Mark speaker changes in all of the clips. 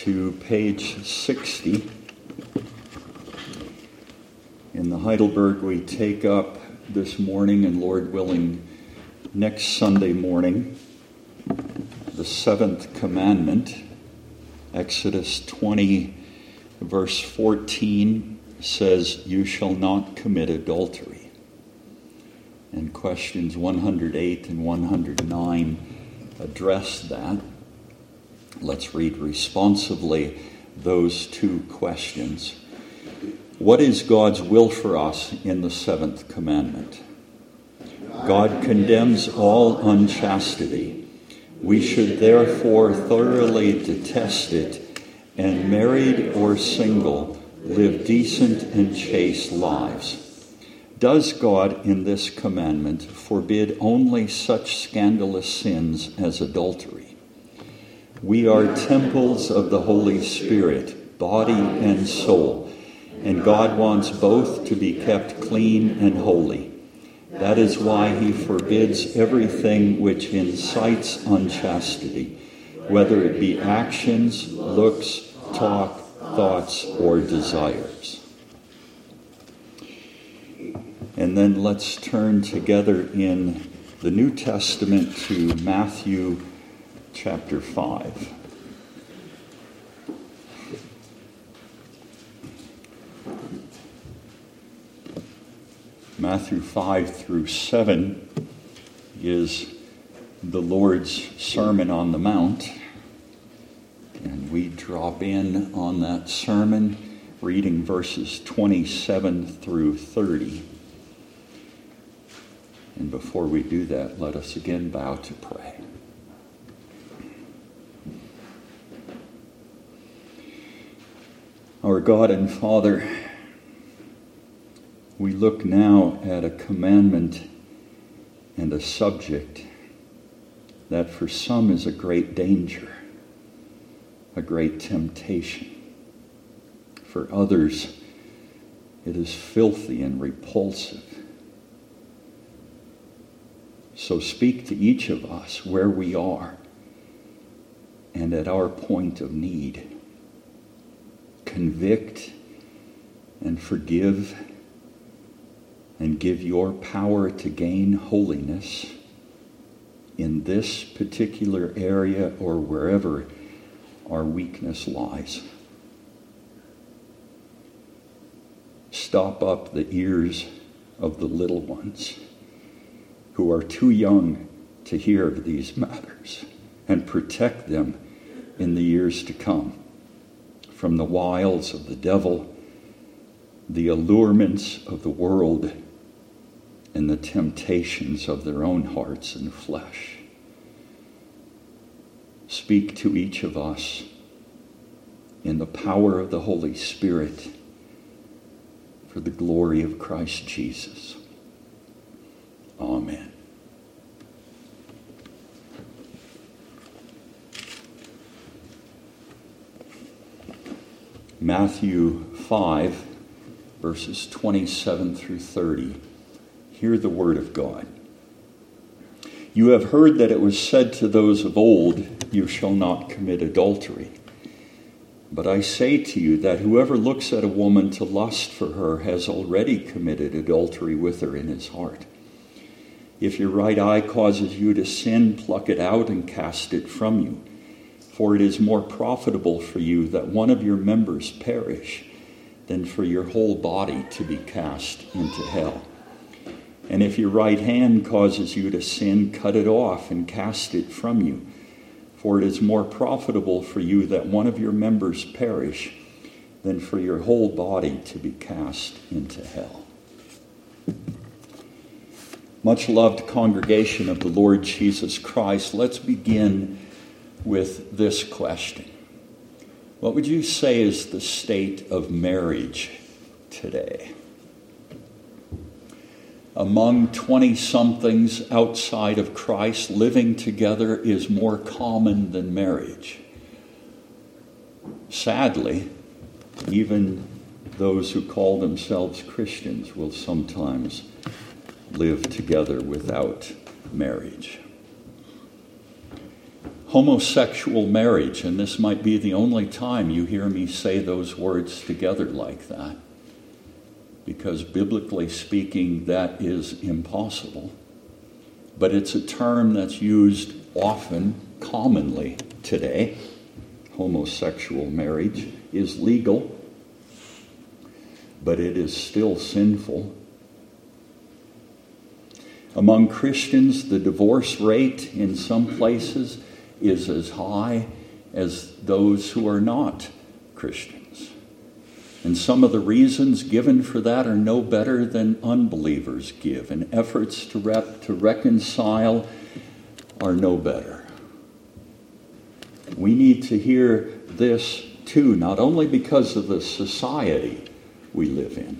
Speaker 1: to page 60. In the Heidelberg, we take up this morning, and Lord willing, next Sunday morning, the seventh commandment. Exodus 20, verse 14 says, "You shall not commit adultery." And questions 108 and 109 address that. Let's read responsively those two questions. What is God's will for us in the seventh commandment? God condemns all unchastity. We should therefore thoroughly detest it, and married or single, live decent and chaste lives. Does God in this commandment forbid only such scandalous sins as adultery? We are temples of the Holy Spirit, body and soul, and God wants both to be kept clean and holy. That is why he forbids everything which incites unchastity, whether it be actions, looks, talk, thoughts, or desires. And then let's turn together in the New Testament to Matthew chapter 5. Matthew 5 through 7 is the Lord's Sermon on the Mount. And we drop in on that sermon, reading verses 27 through 30. And before we do that, let us again bow to pray. Our God and Father, we look now at a commandment and a subject that for some is a great danger, a great temptation. For others, it is filthy and repulsive. So speak to each of us where we are and at our point of need. Convict and forgive and give your power to gain holiness in this particular area or wherever our weakness lies. Stop up the ears of the little ones who are too young to hear of these matters, and protect them in the years to come from the wiles of the devil, the allurements of the world, and the temptations of their own hearts and flesh. Speak to each of us in the power of the Holy Spirit for the glory of Christ Jesus. Amen. Matthew 5, verses 27 through 30. Hear the word of God. You have heard that it was said to those of old, "You shall not commit adultery." But I say to you that whoever looks at a woman to lust for her has already committed adultery with her in his heart. If your right eye causes you to sin, pluck it out and cast it from you. For it is more profitable for you that one of your members perish than for your whole body to be cast into hell. And if your right hand causes you to sin, cut it off and cast it from you. For it is more profitable for you that one of your members perish than for your whole body to be cast into hell. Much loved congregation of the Lord Jesus Christ, let's begin with this question. What would you say is the state of marriage today? Among 20-somethings outside of Christ, living together is more common than marriage. Sadly, even those who call themselves Christians will sometimes live together without marriage. Homosexual marriage, and this might be the only time you hear me say those words together like that, because biblically speaking, that is impossible. But it's a term that's used often, commonly today. Homosexual marriage is legal, but it is still sinful. Among Christians, the divorce rate in some places is as high as those who are not Christians. And some of the reasons given for that are no better than unbelievers give, and efforts to reconcile are no better. We need to hear this too, not only because of the society we live in,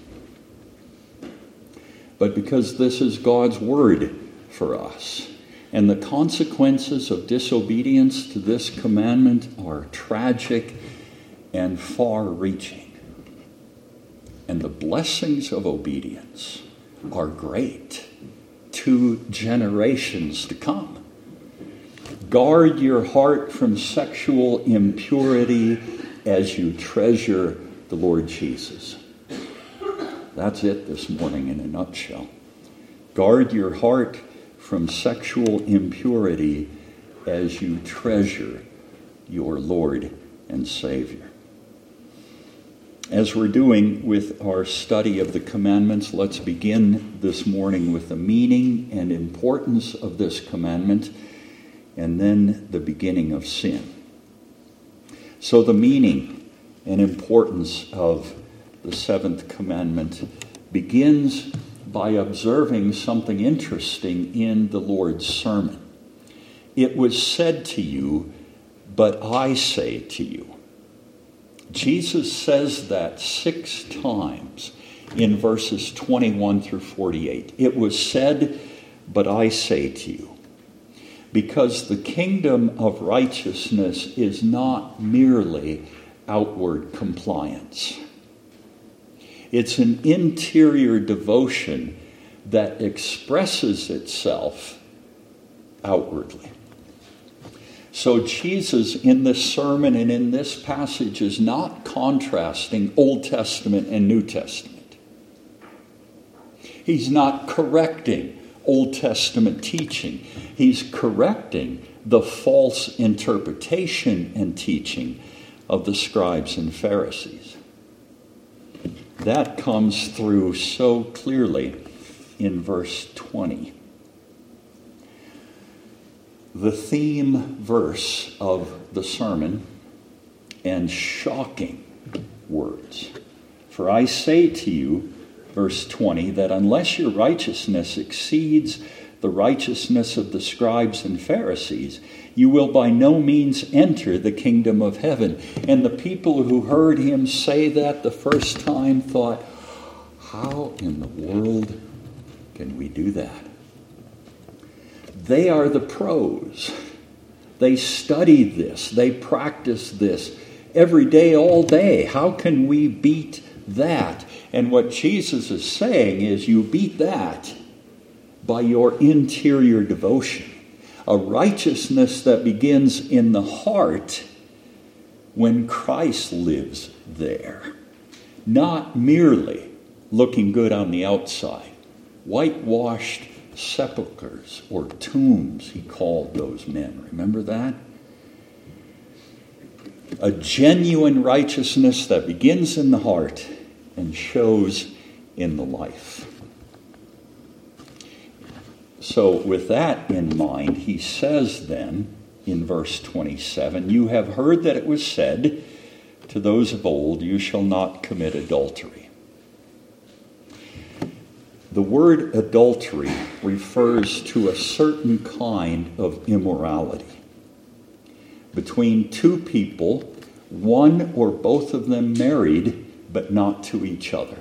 Speaker 1: but because this is God's word for us. And the consequences of disobedience to this commandment are tragic and far-reaching. And the blessings of obedience are great 2 generations to come. Guard your heart from sexual impurity as you treasure the Lord Jesus. That's it this morning in a nutshell. Guard your heart from sexual impurity as you treasure your Lord and Savior. As we're doing with our study of the commandments, let's begin this morning with the meaning and importance of this commandment, and then the beginning of sin. So the meaning and importance of the 7th commandment begins by observing something interesting in the Lord's sermon. It was said to you, but I say to you. Jesus says that 6 times in verses 21 through 48. It was said, but I say to you. Because the kingdom of righteousness is not merely outward compliance. It's an interior devotion that expresses itself outwardly. So Jesus in this sermon and in this passage is not contrasting Old Testament and New Testament. He's not correcting Old Testament teaching. He's correcting the false interpretation and teaching of the scribes and Pharisees. That comes through so clearly in verse 20. The theme verse of the sermon, and shocking words. For I say to you, verse 20, that unless your righteousness exceeds the righteousness of the scribes and Pharisees, you will by no means enter the kingdom of heaven. And the people who heard him say that the first time thought, how in the world can we do that? They are the pros. They study this. They practice this every day, all day. How can we beat that? And what Jesus is saying is you beat that by your interior devotion. A righteousness that begins in the heart when Christ lives there. Not merely looking good on the outside. Whitewashed sepulchres or tombs, he called those men. Remember that? A genuine righteousness that begins in the heart and shows in the life. So with that in mind, he says then in verse 27, you have heard that it was said to those of old, you shall not commit adultery. The word adultery refers to a certain kind of immorality between 2 people, one or both of them married, but not to each other.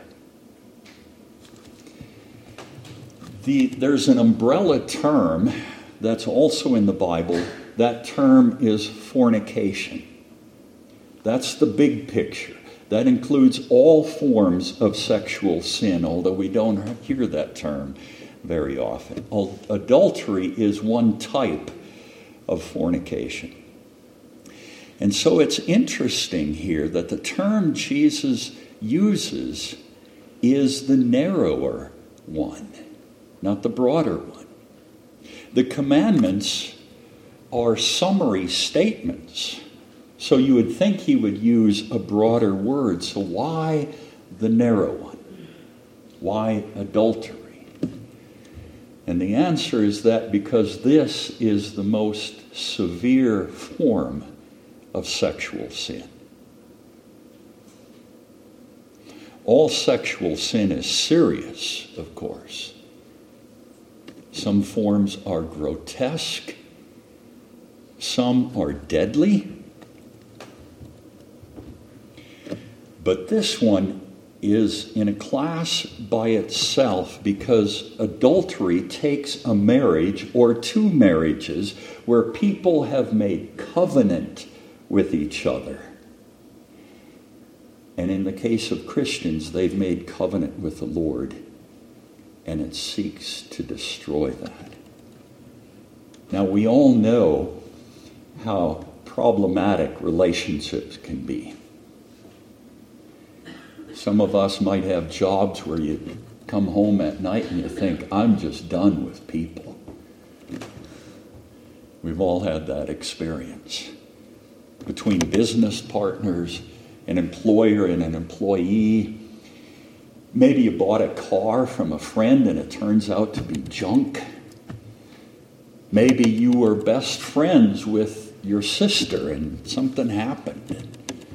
Speaker 1: There's an umbrella term that's also in the Bible. That term is fornication. That's the big picture. That includes all forms of sexual sin, although we don't hear that term very often. Adultery is one type of fornication. And so it's interesting here that the term Jesus uses is the narrower one, not the broader one. The commandments are summary statements, so you would think he would use a broader word. So why the narrow one? Why adultery? And the answer is that because this is the most severe form of sexual sin. All sexual sin is serious, of course. Some forms are grotesque. Some are deadly. But this one is in a class by itself because adultery takes a marriage or two marriages where people have made covenant with each other. And in the case of Christians, they've made covenant with the Lord, and it seeks to destroy that. Now, we all know how problematic relationships can be. Some of us might have jobs where you come home at night and you think, I'm just done with people. We've all had that experience. Between business partners, an employer and an employee. Maybe you bought a car from a friend and it turns out to be junk. Maybe you were best friends with your sister and something happened.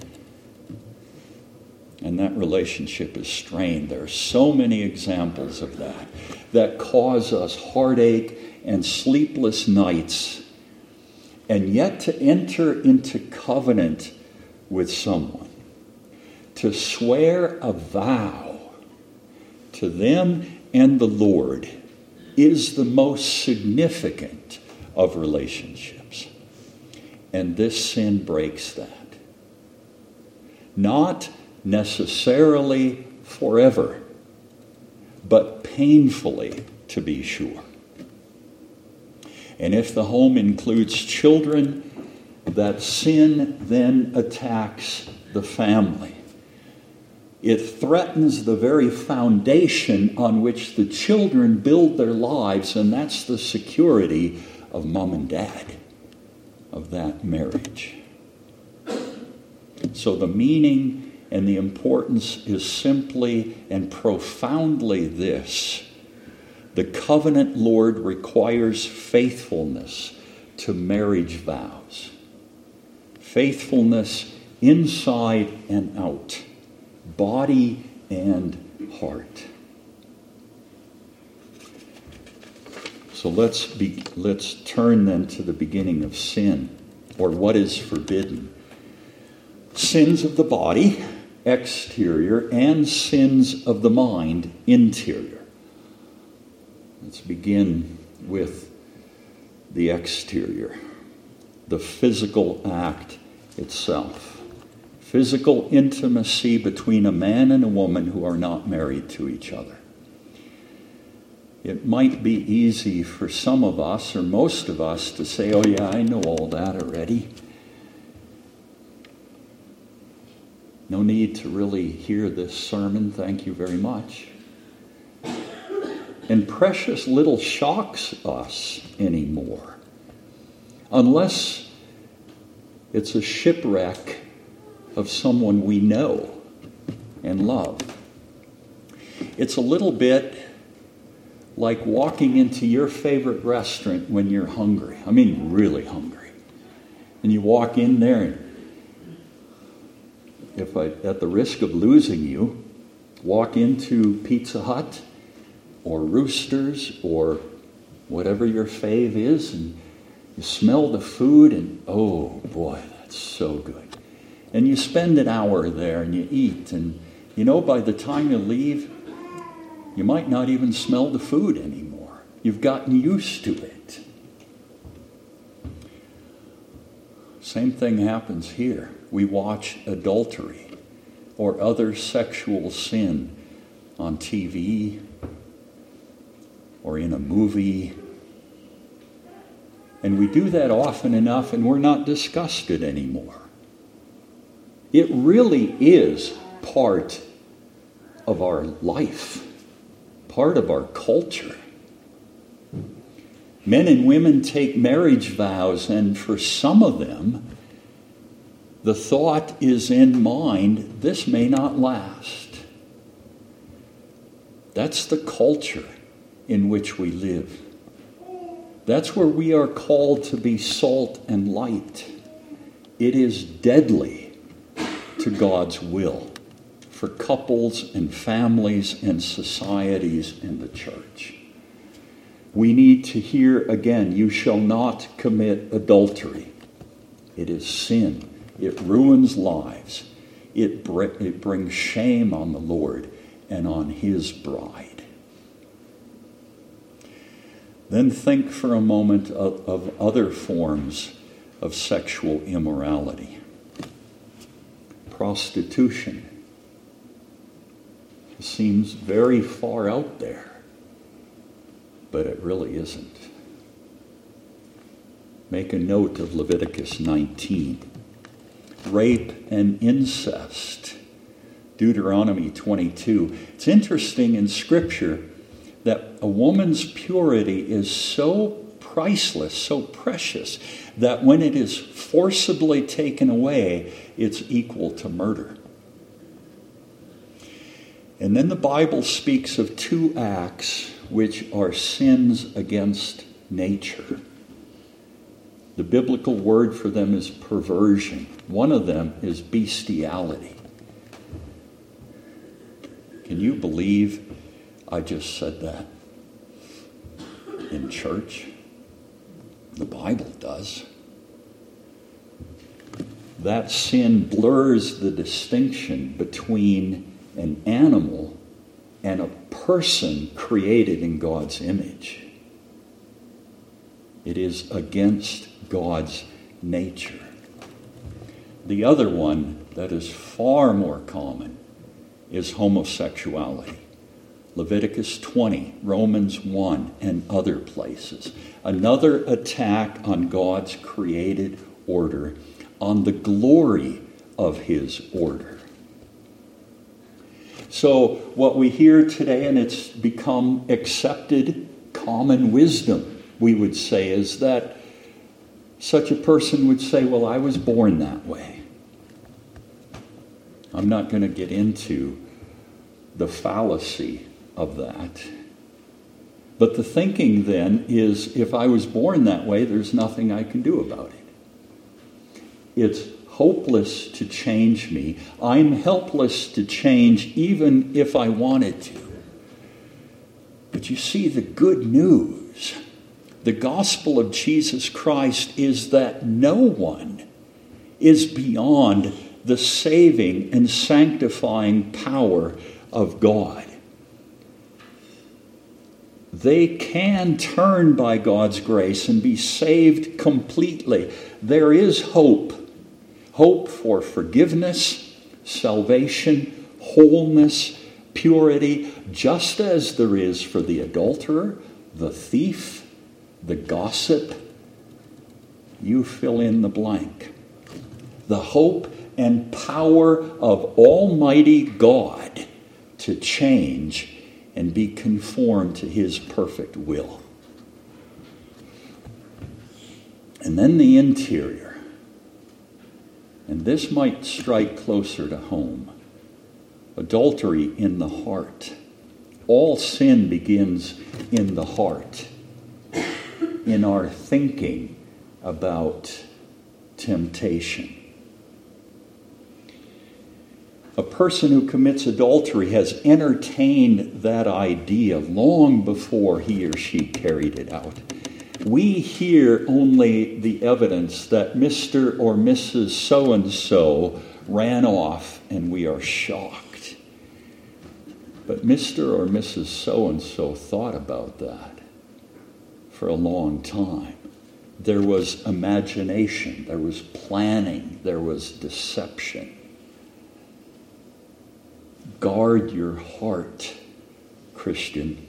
Speaker 1: And that relationship is strained. There are so many examples of that cause us heartache and sleepless nights. And yet to enter into covenant with someone, to swear a vow to them and the Lord, is the most significant of relationships. And this sin breaks that. Not necessarily forever, but painfully, to be sure. And if the home includes children, that sin then attacks the family. It threatens the very foundation on which the children build their lives, and that's the security of mom and dad, of that marriage. So the meaning and the importance is simply and profoundly this: the covenant Lord requires faithfulness to marriage vows. Faithfulness inside and out, body and heart. So let's turn then to the beginning of sin, or what is forbidden. Sins of the body, exterior, and sins of the mind, interior. Let's begin with the exterior, the physical act itself. Physical intimacy between a man and a woman who are not married to each other. It might be easy for some of us, or most of us, to say, oh yeah, I know all that already. No need to really hear this sermon, thank you very much. And precious little shocks us anymore, unless it's a shipwreck of someone we know and love. It's a little bit like walking into your favorite restaurant when you're hungry. I mean, really hungry. And you walk in there, and if I, at the risk of losing you, walk into Pizza Hut or Roosters or whatever your fave is, and you smell the food, and oh boy, that's so good. And you spend an hour there and you eat, and you know, by the time you leave, you might not even smell the food anymore. You've gotten used to it. Same thing happens here. We watch adultery or other sexual sin on TV or in a movie. And we do that often enough, and we're not disgusted anymore. It really is part of our life, part of our culture. Men and women take marriage vows, and for some of them, the thought is in mind, this may not last. That's the culture in which we live. That's where we are called to be salt and light. It is deadly to God's will for couples and families and societies and the church. We need to hear again, you shall not commit adultery. It is sin. It ruins lives. It brings shame on the Lord and on his bride. Then think for a moment of other forms of sexual immorality. Prostitution seems very far out there, but it really isn't. Make a note of Leviticus 19. Rape and incest, Deuteronomy 22. It's interesting in Scripture that a woman's purity is so priceless, so precious, that when it is forcibly taken away, it's equal to murder. And then the Bible speaks of two acts which are sins against nature. The biblical word for them is perversion. One of them is bestiality. Can you believe I just said that in church? The Bible does. That sin blurs the distinction between an animal and a person created in God's image. It is against God's nature. The other one that is far more common is homosexuality. Leviticus 20, Romans 1, and other places. Another attack on God's created order, on the glory of his order. So what we hear today, and it's become accepted common wisdom, we would say, is that such a person would say, well, I was born that way. I'm not going to get into the fallacy of that. But the thinking then is, if I was born that way, there's nothing I can do about it. It's hopeless to change me. I'm helpless to change even if I wanted to. But you see, the good news, the gospel of Jesus Christ, is that no one is beyond the saving and sanctifying power of God. They can turn by God's grace and be saved completely. There is hope. Hope for forgiveness, salvation, wholeness, purity, just as there is for the adulterer, the thief, the gossip. You fill in the blank. The hope and power of Almighty God to change and be conformed to his perfect will. And then the interior. And this might strike closer to home. Adultery in the heart. All sin begins in the heart, in our thinking about temptation. A person who commits adultery has entertained that idea long before he or she carried it out. We hear only the evidence that Mr. or Mrs. So-and-so ran off, and we are shocked. But Mr. or Mrs. So-and-so thought about that for a long time. There was imagination, there was planning, there was deception. Guard your heart, Christian.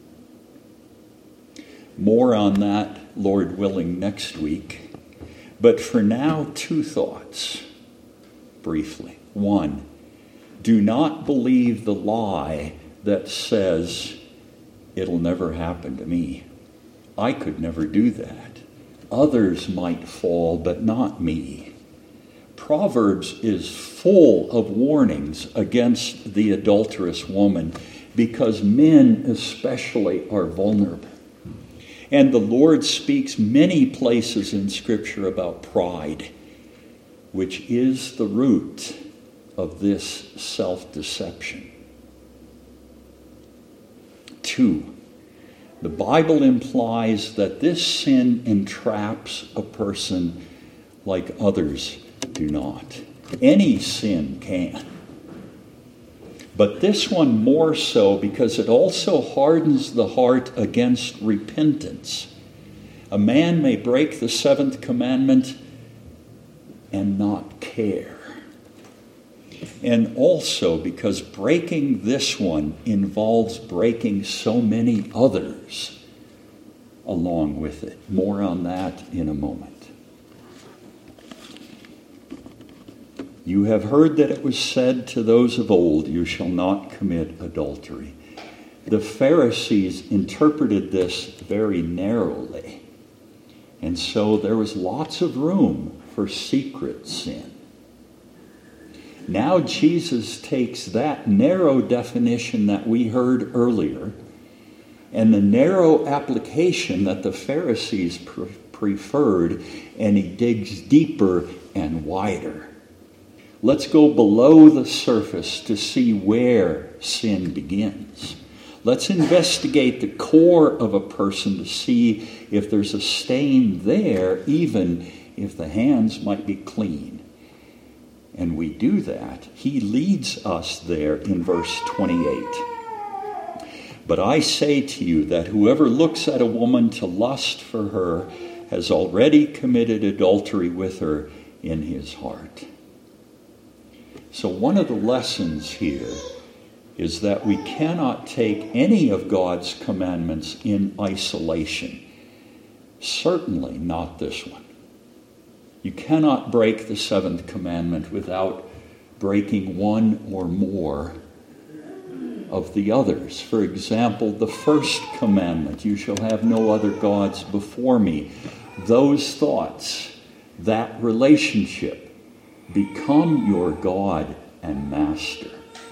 Speaker 1: More on that, Lord willing, next week. But for now, two thoughts. briefly. One, do not believe the lie that says, it'll never happen to me. I could never do that. Others might fall, but not me. Proverbs is full of warnings against the adulterous woman because men especially are vulnerable. And the Lord speaks many places in Scripture about pride, which is the root of this self-deception. 2, the Bible implies that this sin entraps a person like others do not. Any sin can. But this one more so because it also hardens the heart against repentance. A man may break the 7th commandment and not care. And also because breaking this one involves breaking so many others along with it. More on that in a moment. You have heard that it was said to those of old, you shall not commit adultery. The Pharisees interpreted this very narrowly. And so there was lots of room for secret sin. Now Jesus takes that narrow definition that we heard earlier and the narrow application that the Pharisees preferred, and he digs deeper and wider. Let's go below the surface to see where sin begins. Let's investigate the core of a person to see if there's a stain there, even if the hands might be clean. And we do that. He leads us there in verse 28. But I say to you that whoever looks at a woman to lust for her has already committed adultery with her in his heart. So one of the lessons here is that we cannot take any of God's commandments in isolation. Certainly not this one. You cannot break the 7th commandment without breaking one or more of the others. For example, the 1st commandment, you shall have no other gods before me. Those thoughts, that relationship, become your God and master.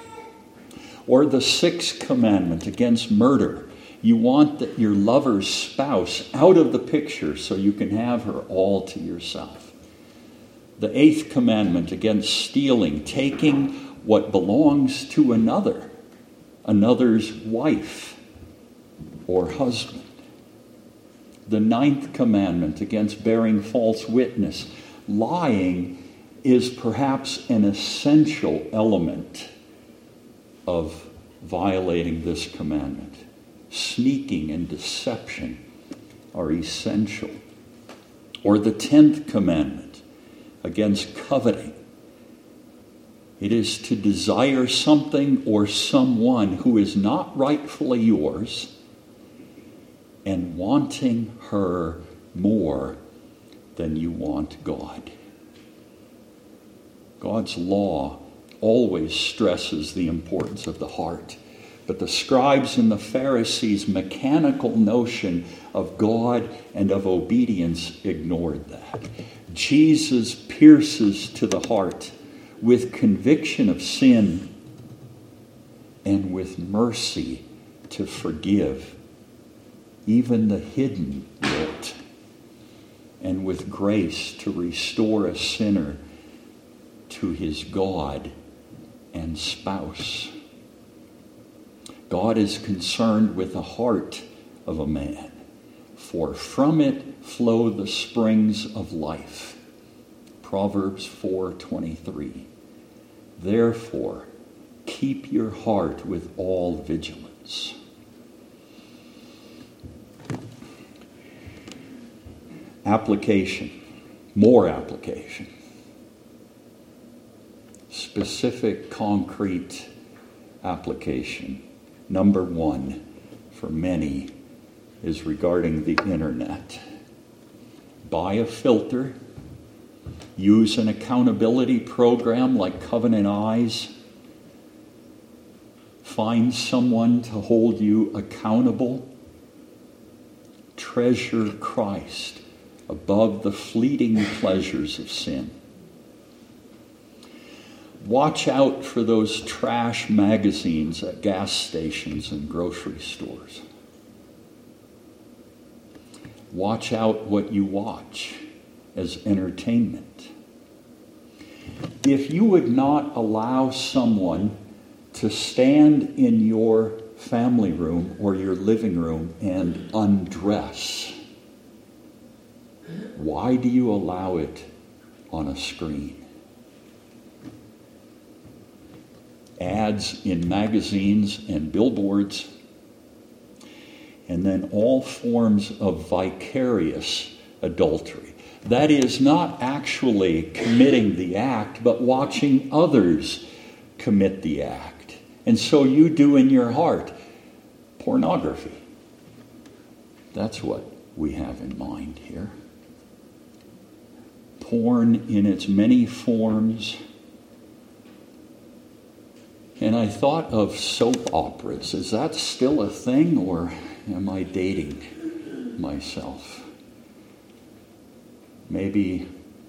Speaker 1: Or the 6th commandment against murder. You want your lover's spouse out of the picture so you can have her all to yourself. The 8th commandment against stealing, taking what belongs to another's wife or husband. The 9th commandment against bearing false witness. Lying is perhaps an essential element of violating this commandment. Sneaking and deception are essential. Or the 10th commandment against coveting. It is to desire something or someone who is not rightfully yours and wanting her more than you want God. God's law always stresses the importance of the heart. But the scribes and the Pharisees' mechanical notion of God and of obedience ignored that. Jesus pierces to the heart with conviction of sin and with mercy to forgive even the hidden guilt, and with grace to restore a sinner to his God and spouse. God is concerned with the heart of a man, for from it flow the springs of life. Proverbs 4:23. Therefore, keep your heart with all vigilance. Application. More application. Specific, concrete application. Number 1, for many, is regarding the internet. Buy a filter Use an accountability program like Covenant Eyes. Find someone to hold you accountable. Treasure Christ above the fleeting pleasures of sin. Watch out for those trash magazines at gas stations and grocery stores. Watch out what you watch as entertainment. If you would not allow someone to stand in your family room or your living room and undress, why do you allow it on a screen? Ads in magazines and billboards, and then all forms of vicarious adultery. That is not actually committing the act, but watching others commit the act. And so you do in your heart pornography. That's what we have in mind here. Porn in its many forms. And I thought of soap operas. Is that still a thing, or am I dating myself? Maybe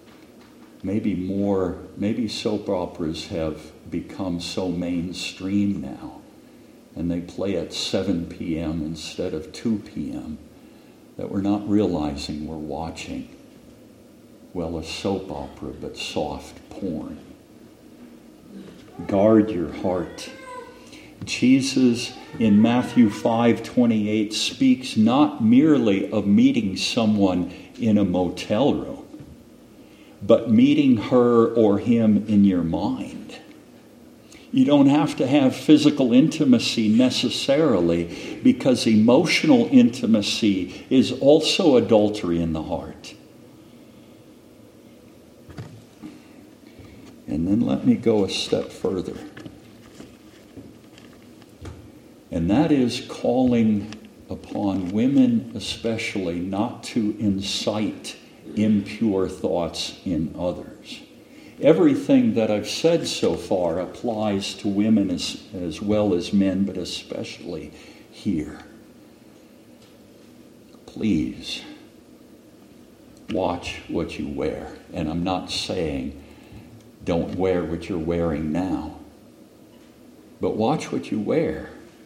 Speaker 1: soap operas have become so mainstream now, and they play at 7 p.m. instead of 2 p.m., that we're not realizing we're watching, well, a soap opera, but soft porn. Guard your heart. Jesus in Matthew 5:28 speaks not merely of meeting someone in a motel room, but meeting her or him in your mind. You don't have to have physical intimacy necessarily, because emotional intimacy is also adultery in the heart. And then let me go a step further. And that is calling upon women especially not to incite impure thoughts in others. Everything that I've said so far applies to women as well as men, but especially here. Please watch what you wear. And I'm not saying don't wear what you're wearing now, but watch what you wear.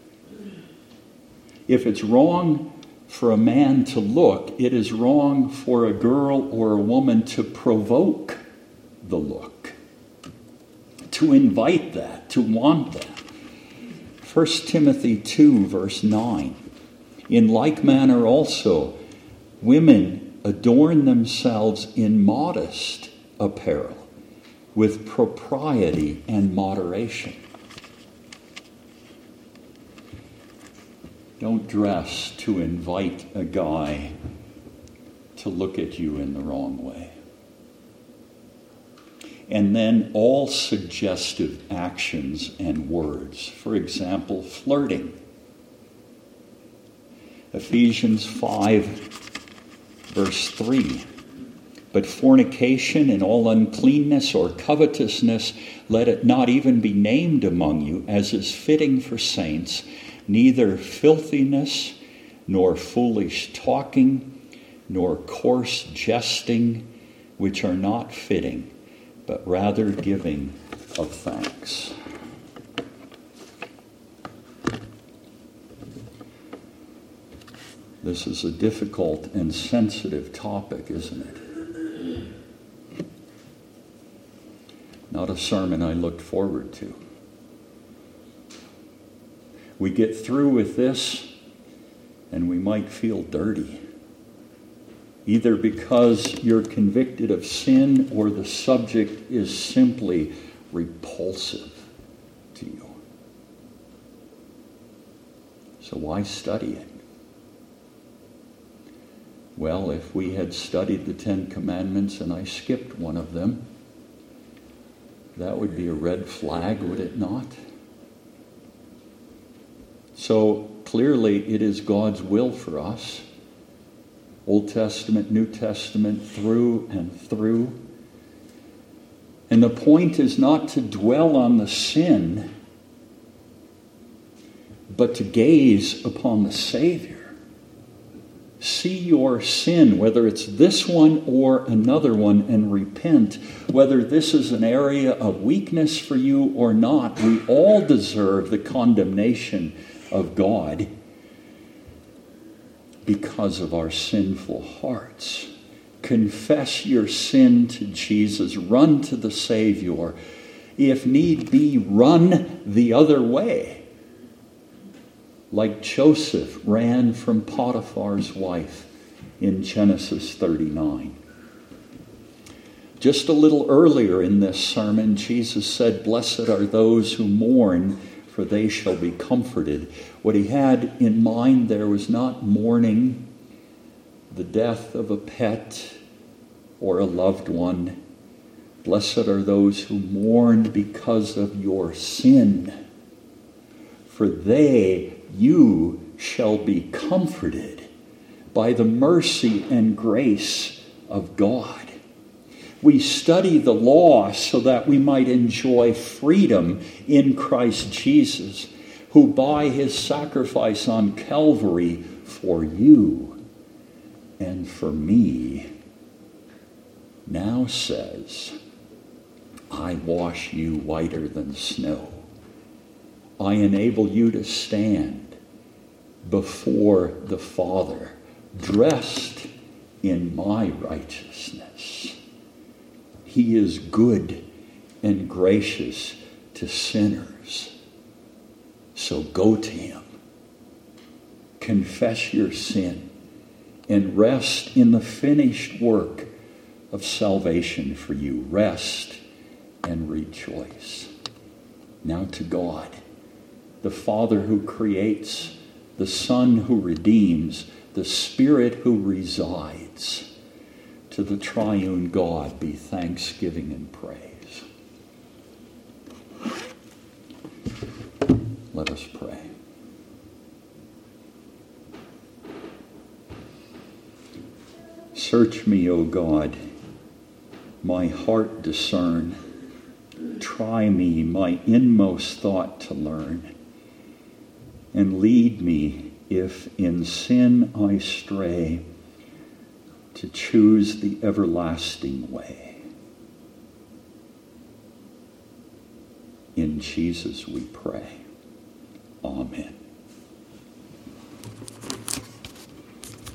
Speaker 1: If it's wrong for a man to look, it is wrong for a girl or a woman to provoke the look, to invite that, to want that. 1 Timothy 2, verse 9. In like manner also, women adorn themselves in modest apparel, with propriety and moderation. Don't dress to invite a guy to look at you in the wrong way. And then all suggestive actions and words. For example, flirting. Ephesians 5, verse 3. But fornication and all uncleanness or covetousness, let it not even be named among you, as is fitting for saints, neither filthiness, nor foolish talking, nor coarse jesting, which are not fitting, but rather giving of thanks. This is a difficult and sensitive topic, isn't it? Not a sermon I looked forward to. We get through with this and we might feel dirty, either because you're convicted of sin or the subject is simply repulsive to you. So why study it? Well, if we had studied the 10 Commandments and I skipped one of them, that would be a red flag, would it not? So clearly it is God's will for us, Old Testament, New Testament, through and through, And the point is not to dwell on the sin, but to gaze upon the Savior. See your sin, whether it's this one or another one, and repent. Whether this is an area of weakness for you or not, we all deserve the condemnation of God because of our sinful hearts. Confess your sin to Jesus. Run to the Savior. If need be, run the other way. Like Joseph ran from Potiphar's wife in Genesis 39. Just a little earlier in this sermon, Jesus said, "Blessed are those who mourn, for they shall be comforted." What he had in mind there was not mourning the death of a pet or a loved one. Blessed are those who mourn because of your sin, for you shall be comforted by the mercy and grace of God. We study the law so that we might enjoy freedom in Christ Jesus, who by his sacrifice on Calvary for you and for me now says, "I wash you whiter than snow. I enable you to stand before the Father, dressed in my righteousness." He is good and gracious to sinners. So go to him. Confess your sin and rest in the finished work of salvation for you. Rest and rejoice. Now to God, the Father who creates, the Son who redeems, the Spirit who resides. To the triune God be thanksgiving and praise. Let us pray. Search me, O God, my heart discern. Try me, my inmost thought to learn. And lead me, if in sin I stray, to choose the everlasting way. In Jesus we pray. Amen.